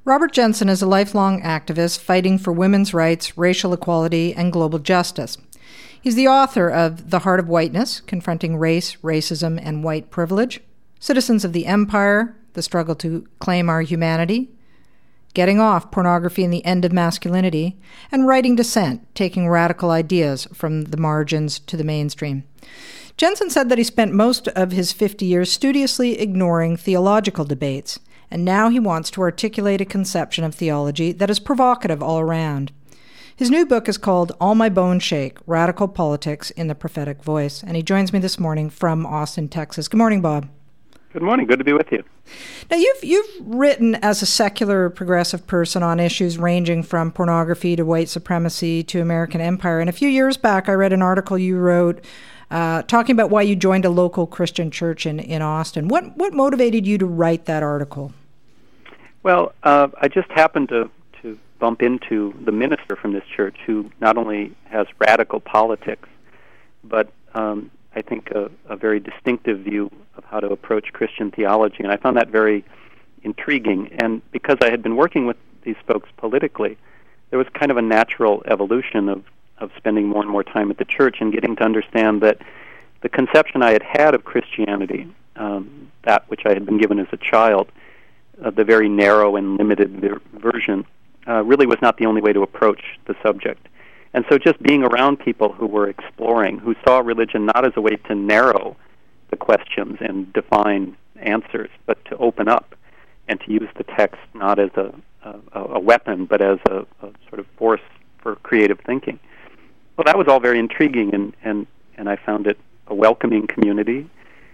Robert Jensen is a lifelong activist fighting for women's rights, racial equality, and global justice. He's the author of The Heart of Whiteness, Confronting Race, Racism, and White Privilege, Citizens of the Empire, The Struggle to Claim Our Humanity, Getting Off, Pornography and the End of Masculinity, and Writing Dissent, Taking Radical Ideas from the Margins to the Mainstream. Jensen said that he spent most of his 50 years studiously ignoring theological debates, and now he wants to articulate a conception of theology that is provocative all around. His new book is called All My Bones Shake, Radical Politics in the Prophetic Voice, and he joins me this morning from Austin, Texas. Good morning, Bob. Good morning. Good to be with you. Now, you've written as a secular progressive person on issues ranging from pornography to white supremacy to American empire, and a few years back I read an article you wrote talking about why you joined a local Christian church in Austin. What motivated you to write that article? Well, I just happened to bump into the minister from this church who not only has radical politics, but I think a very distinctive view of how to approach Christian theology. And I found that very intriguing. And because I had been working with these folks politically, there was kind of a natural evolution of spending more and more time at the church and getting to understand that the conception I had of Christianity, that which I had been given as a child, the very narrow and limited version, really was not the only way to approach the subject. And so just being around people who were exploring, who saw religion not as a way to narrow the questions and define answers, but to open up and to use the text not as a weapon, but as a sort of force for creative thinking. Well, that was all very intriguing, and I found it a welcoming community.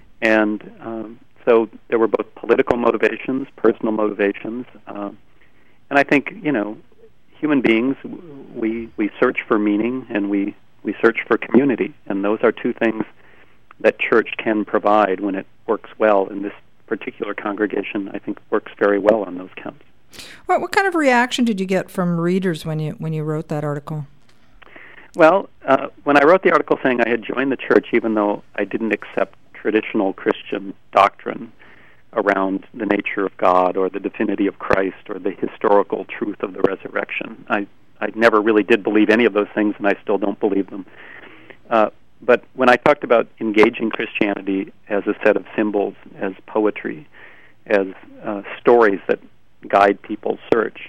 And so there were both political motivations, personal motivations, and I think, human beings, we search for meaning and we search for community, and those are two things that church can provide when it works well. And this particular congregation, I think, works very well on those counts. What kind of reaction did you get from readers when you wrote that article? Well, when I wrote the article saying I had joined the church, even though I didn't accept traditional Christian doctrine around the nature of God or the divinity of Christ or the historical truth of the resurrection, I never really did believe any of those things, and I still don't believe them. But when I talked about engaging Christianity as a set of symbols, as poetry, as stories that guide people's search,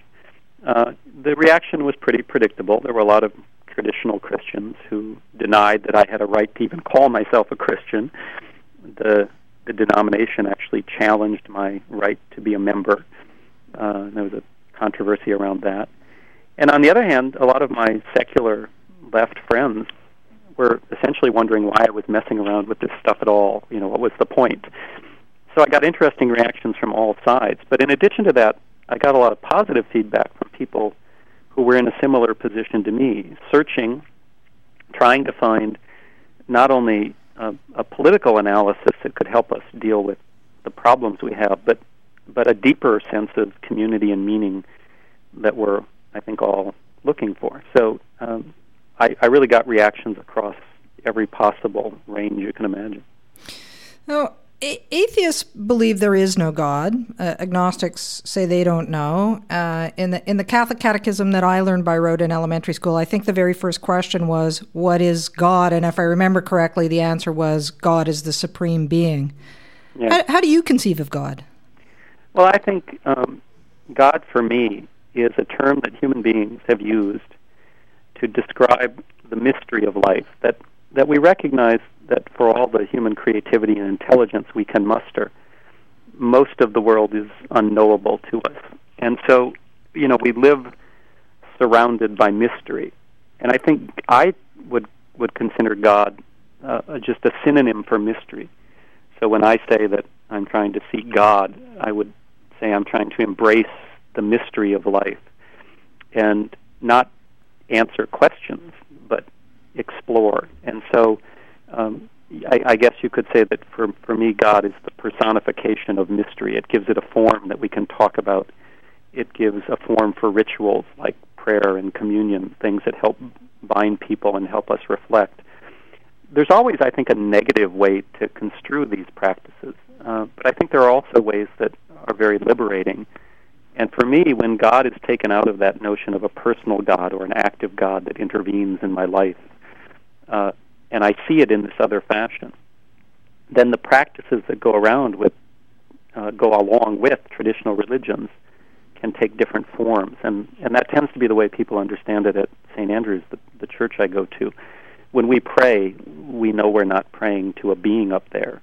the reaction was pretty predictable. There were a lot of traditional Christians who denied that I had a right to even call myself a Christian. The denomination actually challenged my right to be a member. There was a controversy around that. And on the other hand, a lot of my secular left friends were essentially wondering why I was messing around with this stuff at all. What was the point? So I got interesting reactions from all sides. But in addition to that, I got a lot of positive feedback from people who were in a similar position to me, searching, trying to find not only a political analysis that could help us deal with the problems we have, but a deeper sense of community and meaning that we're, I think, all looking for. So I really got reactions across every possible range you can imagine. Now, atheists believe there is no God. Agnostics say they don't know. In the Catholic Catechism that I learned by rote in elementary school, I think the very first question was, what is God? And if I remember correctly, the answer was, God is the supreme being. Yeah. How do you conceive of God? Well, I think God, for me, is a term that human beings have used to describe the mystery of life, that we recognize that for all the human creativity and intelligence we can muster, most of the world is unknowable to us. And so, we live surrounded by mystery. And I think I would consider God just a synonym for mystery. So when I say that I'm trying to seek God, I would say I'm trying to embrace the mystery of life and not answer questions, but explore. And so I guess you could say that for me, God is the personification of mystery. It gives it a form that we can talk about. It gives a form for rituals like prayer and communion, things that help bind people and help us reflect. There's always, I think, a negative way to construe these practices, but I think there are also ways that are very liberating And for me, when God is taken out of that notion of a personal God or an active God that intervenes in my life, and I see it in this other fashion, then the practices that go along with traditional religions can take different forms. And that tends to be the way people understand it at St. Andrew's, the church I go to. When we pray, we know we're not praying to a being up there.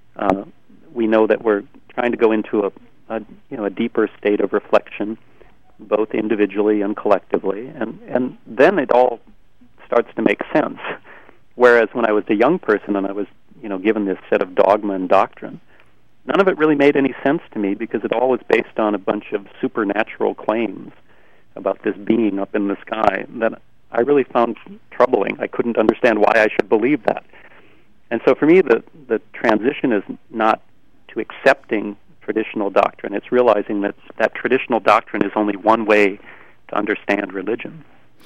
We know that we're trying to go into a deeper state of reflection, both individually and collectively, and then it all starts to make sense. Whereas when I was a young person and I was given this set of dogma and doctrine, none of it really made any sense to me because it all was based on a bunch of supernatural claims about this being up in the sky that I really found troubling. I couldn't understand why I should believe that. And so for me, the transition is not to accepting traditional doctrine. It's realizing that traditional doctrine is only one way to understand religion.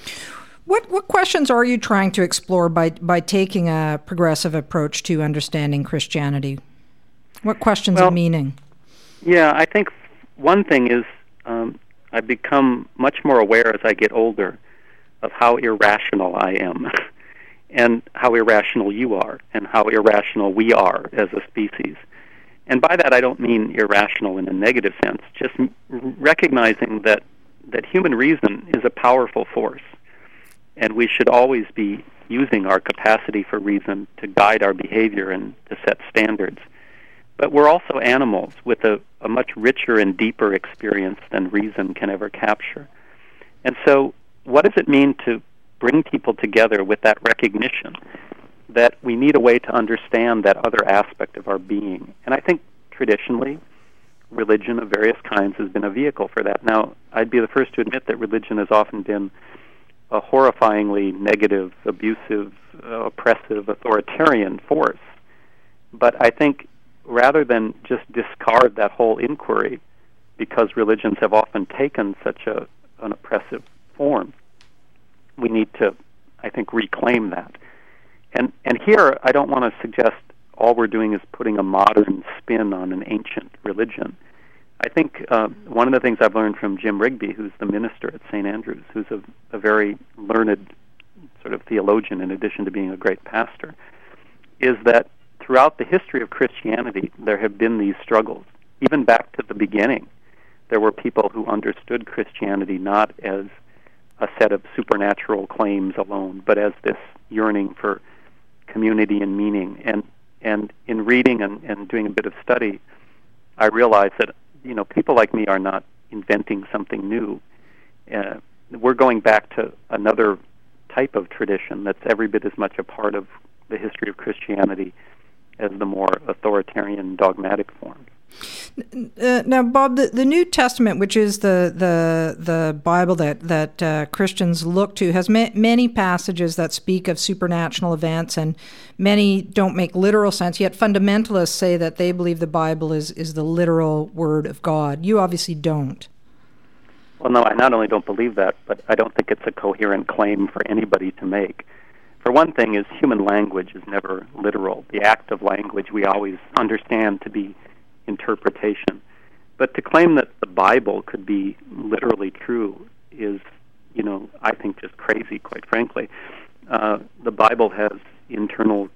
What questions are you trying to explore by taking a progressive approach to understanding Christianity? What questions of meaning? Yeah, I think one thing is I've become much more aware as I get older of how irrational I am and how irrational you are and how irrational we are as a species. And by that I don't mean irrational in a negative sense, just recognizing that human reason is a powerful force. And we should always be using our capacity for reason to guide our behavior and to set standards. But we're also animals with a much richer and deeper experience than reason can ever capture. And so what does it mean to bring people together with that recognition that we need a way to understand that other aspect of our being? And I think traditionally, religion of various kinds has been a vehicle for that. Now, I'd be the first to admit that religion has often been a horrifyingly negative, abusive, oppressive, authoritarian force. But I think rather than just discard that whole inquiry, because religions have often taken such an oppressive form, we need to, I think, reclaim that. And here, I don't want to suggest all we're doing is putting a modern spin on an ancient religion. I think one of the things I've learned from Jim Rigby, who's the minister at St. Andrew's, who's a very learned sort of theologian in addition to being a great pastor, is that throughout the history of Christianity, there have been these struggles. Even back to the beginning, there were people who understood Christianity not as a set of supernatural claims alone, but as this yearning for community and meaning. And in reading and doing a bit of study, I realized that people like me are not inventing something new. We're going back to another type of tradition that's every bit as much a part of the history of Christianity as the more authoritarian, dogmatic forms. Now, Bob, the New Testament, which is the Bible that Christians look to, has many passages that speak of supernatural events, and many don't make literal sense. Yet fundamentalists say that they believe the Bible is the literal Word of God. You obviously don't. Well, no, I not only don't believe that, but I don't think it's a coherent claim for anybody to make. For one thing, is human language is never literal. The act of language we always understand to be interpretation. But to claim that the Bible could be literally true is, I think just crazy, quite frankly. The Bible has internal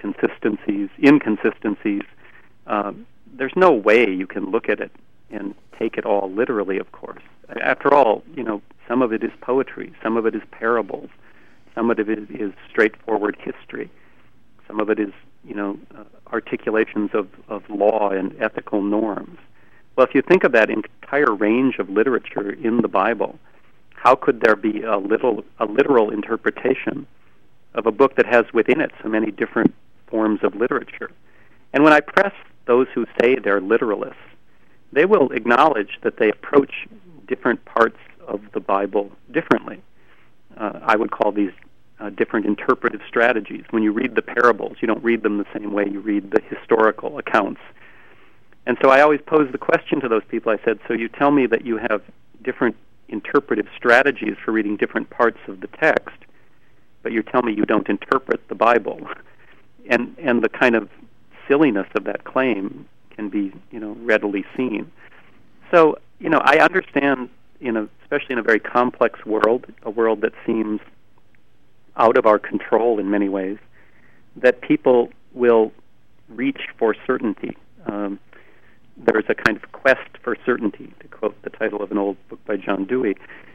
inconsistencies. There's no way you can look at it and take it all literally, of course. After all, some of it is poetry, some of it is parables, some of it is straightforward history, some of it is articulations of law and ethical norms. Well, if you think of that entire range of literature in the Bible, how could there be a literal interpretation of a book that has within it so many different forms of literature? And when I press those who say they're literalists, they will acknowledge that they approach different parts of the Bible differently. I would call these different interpretive strategies. When you read the parables, you don't read them the same way you read the historical accounts. And so I always pose the question to those people. I said, so you tell me that you have different interpretive strategies for reading different parts of the text, but you tell me you don't interpret the Bible. And the kind of silliness of that claim can be, readily seen. So, I understand, especially in a very complex world, a world that seems out of our control in many ways, that people will reach for certainty. There's a kind of quest for certainty, to quote the title of an old book by John Dewey.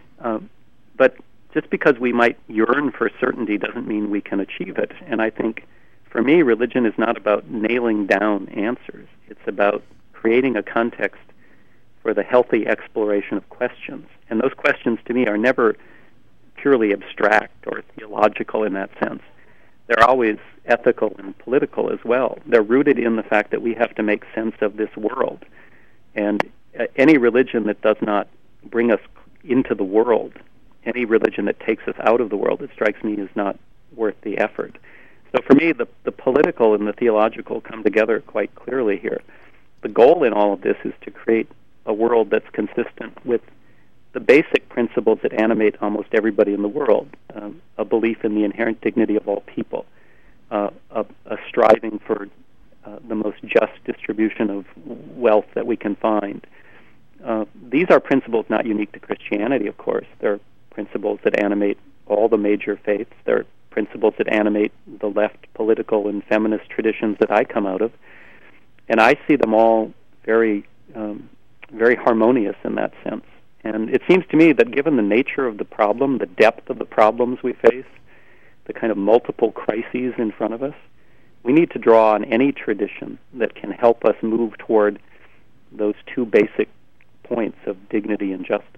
But just because we might yearn for certainty doesn't mean we can achieve it. And I think, for me, religion is not about nailing down answers. It's about creating a context for the healthy exploration of questions. And those questions, to me, are never purely abstract or theological in that sense. They're always ethical and political as well. They're rooted in the fact that we have to make sense of this world. And any religion that does not bring us into the world, any religion that takes us out of the world, it strikes me, is not worth the effort. So for me, the political and the theological come together quite clearly here. The goal in all of this is to create a world that's consistent with the basic principles that animate almost everybody in the world, a belief in the inherent dignity of all people, a striving for the most just distribution of wealth that we can find. These are principles not unique to Christianity, of course. They're principles that animate all the major faiths. They're principles that animate the left political and feminist traditions that I come out of. And I see them all very, very harmonious in that sense. And it seems to me that given the nature of the problem, the depth of the problems we face, the kind of multiple crises in front of us, we need to draw on any tradition that can help us move toward those two basic points of dignity and justice.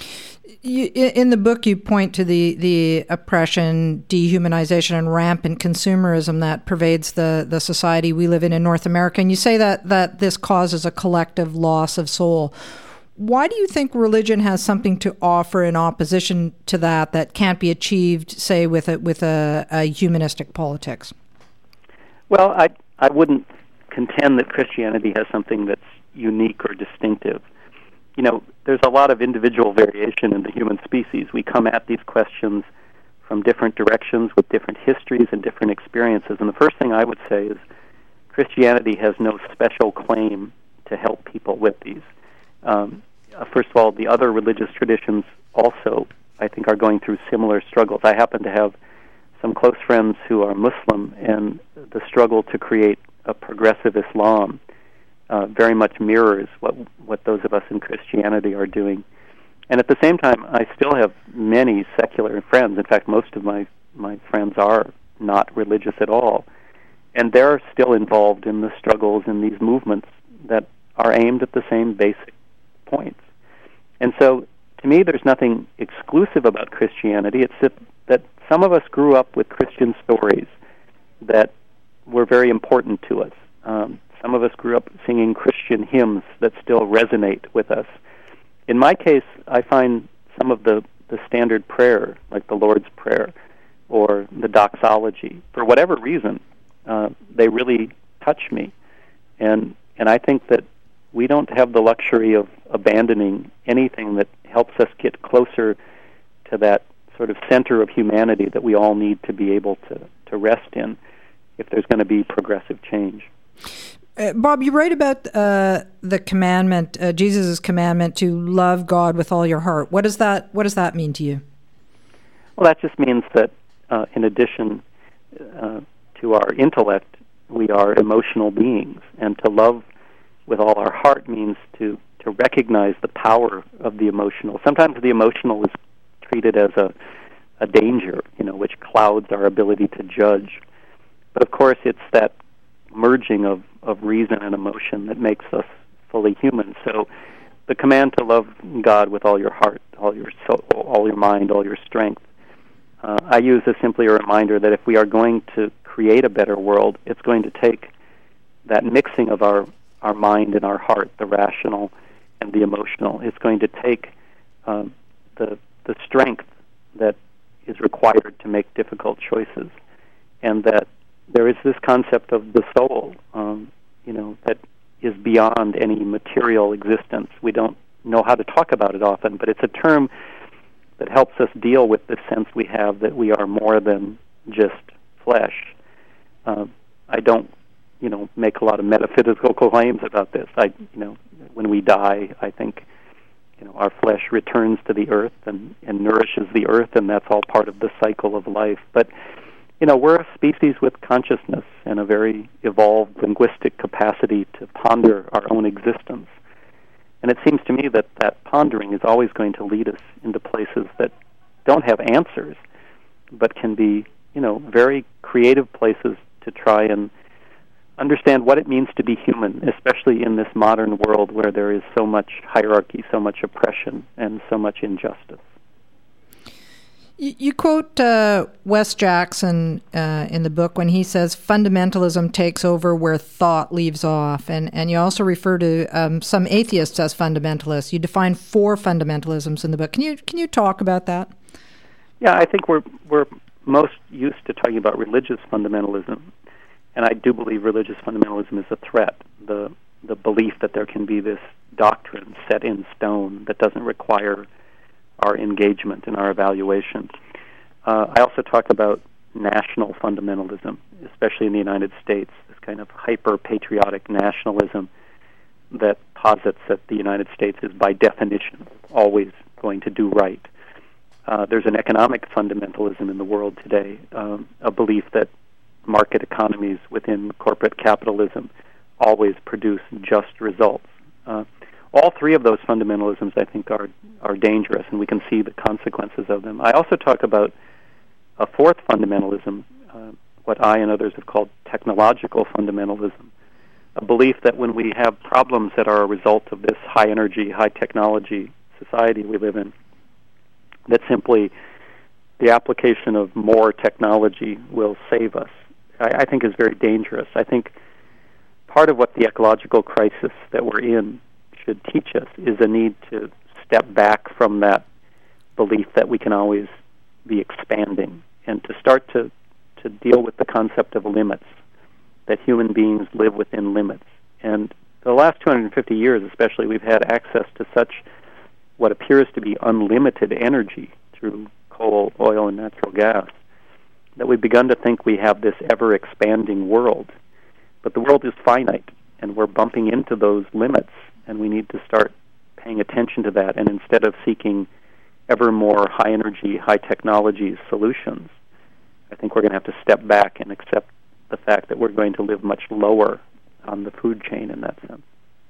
In the book, you point to the oppression, dehumanization, and rampant consumerism that pervades the society we live in North America, and you say that this causes a collective loss of soul. Why do you think religion has something to offer in opposition to that can't be achieved, say, with a humanistic politics? Well, I wouldn't contend that Christianity has something that's unique or distinctive. There's a lot of individual variation in the human species. We come at these questions from different directions with different histories and different experiences. And the first thing I would say is Christianity has no special claim to help people with these. First of all, the other religious traditions also, I think, are going through similar struggles. I happen to have some close friends who are Muslim, and the struggle to create a progressive Islam very much mirrors what those of us in Christianity are doing. And at the same time, I still have many secular friends. In fact, most of my friends are not religious at all. And they're still involved in the struggles in these movements that are aimed at the same basic points. And so, to me, there's nothing exclusive about Christianity. It's that some of us grew up with Christian stories that were very important to us. Some of us grew up singing Christian hymns that still resonate with us. In my case, I find some of the standard prayer, like the Lord's Prayer or the doxology, for whatever reason, they really touch me. And I think that we don't have the luxury of abandoning anything that helps us get closer to that sort of center of humanity that we all need to be able to rest in if there's going to be progressive change. Bob, you write about the commandment, Jesus' commandment to love God with all your heart. What does that mean to you? Well, that just means that in addition to our intellect, we are emotional beings, and to love with all our heart means to recognize the power of the emotional. Sometimes the emotional is treated as a danger, which clouds our ability to judge. But of course, it's that merging of reason and emotion that makes us fully human. So the command to love God with all your heart, all your soul, all your mind, all your strength, I use as simply a reminder that if we are going to create a better world, it's going to take that mixing of our mind and our heart, the rational and the emotional. It's going to take the strength that is required to make difficult choices, and that there is this concept of the soul, that is beyond any material existence. We don't know how to talk about it often, but it's a term that helps us deal with the sense we have that we are more than just flesh. I don't make a lot of metaphysical claims about this. When we die, I think, our flesh returns to the earth and nourishes the earth, and that's all part of the cycle of life. But, we're a species with consciousness and a very evolved linguistic capacity to ponder our own existence. And it seems to me that that pondering is always going to lead us into places that don't have answers, but can be, very creative places to try and understand what it means to be human, especially in this modern world where there is so much hierarchy, so much oppression, and so much injustice. You quote Wes Jackson in the book when he says fundamentalism takes over where thought leaves off, and you also refer to some atheists as fundamentalists. You define 4 fundamentalisms in the book. Can you talk about that? Yeah, I think we're most used to talking about religious fundamentalism, and I do believe religious fundamentalism is a threat. The belief that there can be this doctrine set in stone that doesn't require our engagement and our evaluation. I also talk about national fundamentalism, especially in the United States, this kind of hyper-patriotic nationalism that posits that the United States is by definition always going to do right. There's an economic fundamentalism in the world today, a belief that market economies within corporate capitalism always produce just results. All 3 of those fundamentalisms, I think, are dangerous, and we can see the consequences of them. I also talk about a 4th fundamentalism, what I and others have called technological fundamentalism, a belief that when we have problems that are a result of this high-energy, high-technology society we live in, that simply the application of more technology will save us, I think is very dangerous. I think part of what the ecological crisis that we're in should teach us is a need to step back from that belief that we can always be expanding and to start to deal with the concept of limits, that human beings live within limits. And the last 250 years especially, we've had access to such what appears to be unlimited energy through coal, oil, and natural gas, that we've begun to think we have this ever-expanding world. But the world is finite, and we're bumping into those limits, and we need to start paying attention to that. And instead of seeking ever more high-energy, high-technology solutions, I think we're going to have to step back and accept the fact that we're going to live much lower on the food chain in that sense.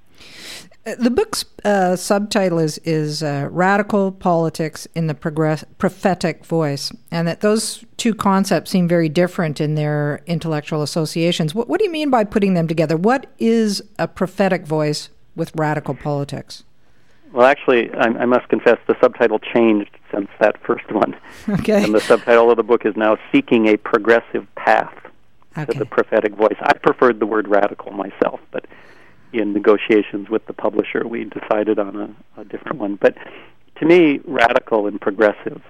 The book's subtitle is Radical Politics in the Prophetic Voice, and that those 2 concepts seem very different in their intellectual associations. What do you mean by putting them together? What is a prophetic voice with radical politics? Well, actually, I must confess the subtitle changed since that first one. Okay. And the subtitle of the book is now Seeking a Progressive Path to the Prophetic Voice. I preferred the word radical myself, but in negotiations with the publisher, we decided on a different one. But to me, radical and progressive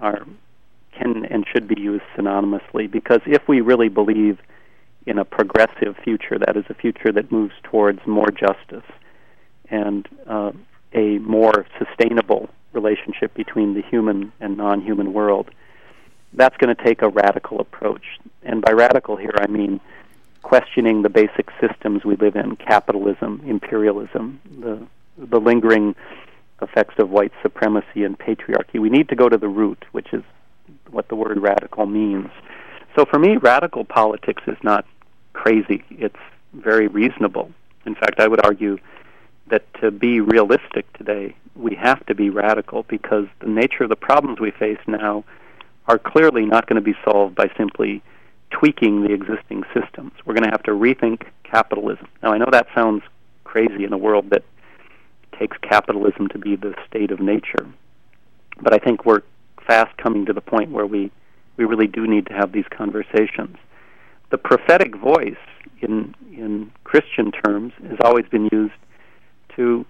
can and should be used synonymously, because if we really believe in a progressive future, that is a future that moves towards more justice and a more sustainable relationship between the human and non-human world, that's going to take a radical approach. And by radical here, I mean questioning the basic systems we live in, capitalism, imperialism, the lingering effects of white supremacy and patriarchy. We need to go to the root, which is what the word radical means. So for me, radical politics is not crazy. It's very reasonable. In fact, I would argue that to be realistic today, we have to be radical, because the nature of the problems we face now are clearly not going to be solved by simply tweaking the existing systems. We're going to have to rethink capitalism. Now, I know that sounds crazy in a world that takes capitalism to be the state of nature, but I think we're fast coming to the point where we really do need to have these conversations. The prophetic voice, in Christian terms, has always been used to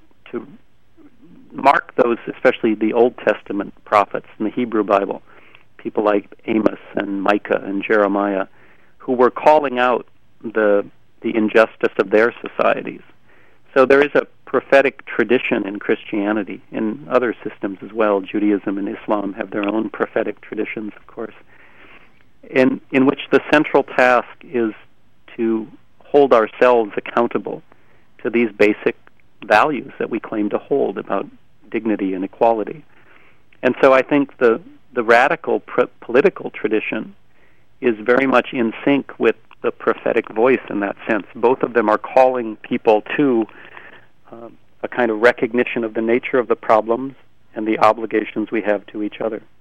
mark those, especially the Old Testament prophets in the Hebrew Bible, people like Amos and Micah and Jeremiah, who were calling out the injustice of their societies. So there is a prophetic tradition in Christianity, in other systems as well. Judaism and Islam have their own prophetic traditions, of course, in which the central task is to hold ourselves accountable to these basic values that we claim to hold about dignity and equality. And so I think the radical political tradition is very much in sync with the prophetic voice in that sense. Both of them are calling people to a kind of recognition of the nature of the problems and the obligations we have to each other.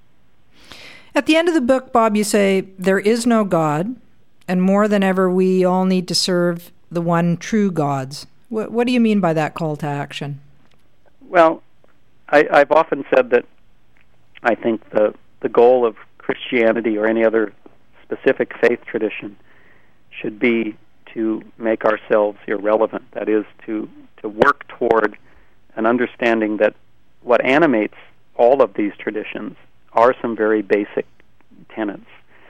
At the end of the book, Bob, you say, there is no God, and more than ever we all need to serve the one true gods. What do you mean by that call to action? Well, I've often said that I think the goal of Christianity or any other specific faith tradition should be to make ourselves irrelevant. That is, to work toward an understanding that what animates all of these traditions are some very basic tenets.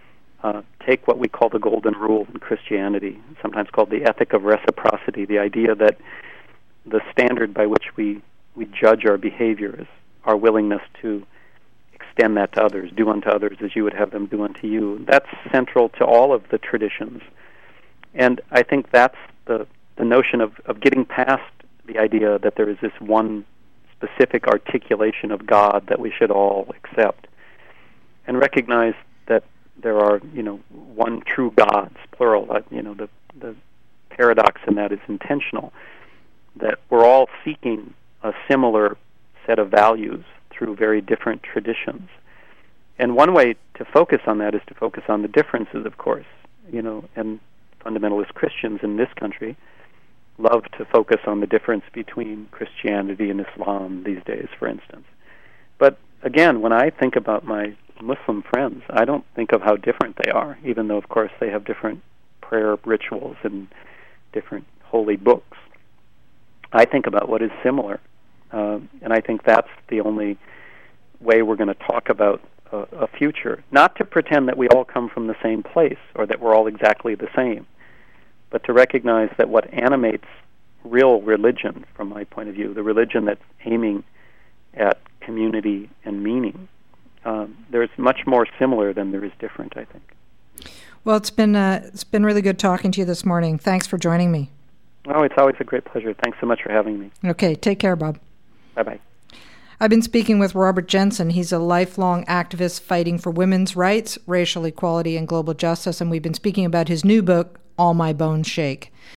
Take what we call the golden rule in Christianity, sometimes called the ethic of reciprocity, the idea that the standard by which we judge our behavior is our willingness to extend that to others, do unto others as you would have them do unto you. That's central to all of the traditions. And I think that's the notion of getting past the idea that there is this one specific articulation of God that we should all accept, and recognize that there are, one true gods, plural. The paradox in that is intentional, that we're all seeking a similar set of values through very different traditions. And one way to focus on that is to focus on the differences, of course, and fundamentalist Christians in this country love to focus on the difference between Christianity and Islam these days, for instance. But again, when I think about my Muslim friends, I don't think of how different they are, even though, of course, they have different prayer rituals and different holy books. I think about what is similar, and I think that's the only way we're going to talk about a future. Not to pretend that we all come from the same place or that we're all exactly the same, but to recognize that what animates real religion, from my point of view, the religion that's aiming at community and meaning, there's much more similar than there is different, I think. Well, it's been really good talking to you this morning. Thanks for joining me. Oh, it's always a great pleasure. Thanks so much for having me. Okay, take care, Bob. Bye-bye. I've been speaking with Robert Jensen. He's a lifelong activist fighting for women's rights, racial equality, and global justice, and we've been speaking about his new book, All My Bones Shake.